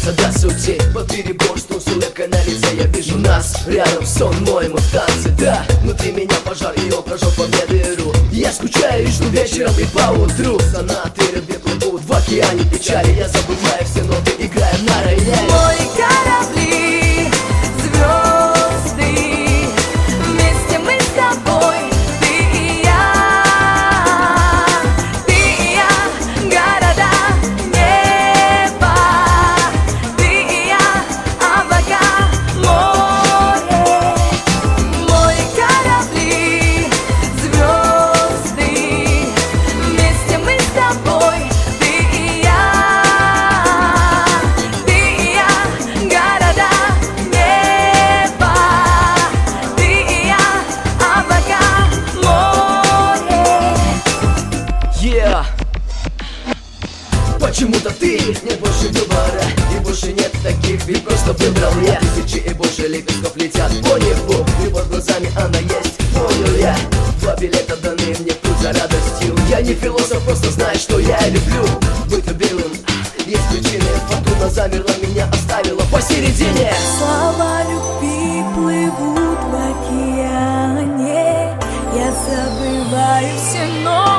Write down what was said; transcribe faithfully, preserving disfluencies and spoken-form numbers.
докопаться до сути. Под перебор, что с улыбкой на лице я вижу нас рядом, сон мой, мы в танце, да. Внутри меня пожар, и он прожег по мне дыру. Я скучаю и жду вечером и поутру. Сонаты рыбы плывут в океане печали. Я забываю все ноты, играя на рояле. Мои корабли, звезды, вместе мы с тобой, ты и я. Ты и я, города, небо, ты и я, облака, море. Мои корабли, звезды, вместе мы с тобой, ты и я. Ты и я, города, небо, ты и я, облака, море. Yeah. Почему-то ты не больше выбора, и больше нет таких, ведь просто выбрал я. Тысячи и больше лепестков летят по небу, и под глазами она есть, понял я. Два билета даны мне в путь за радостью. Я не философ, просто знаю, что я люблю быть любимым. Есть причины, фортуна замерла, меня оставила посередине. Слова любви плывут в океане, я забываю все, но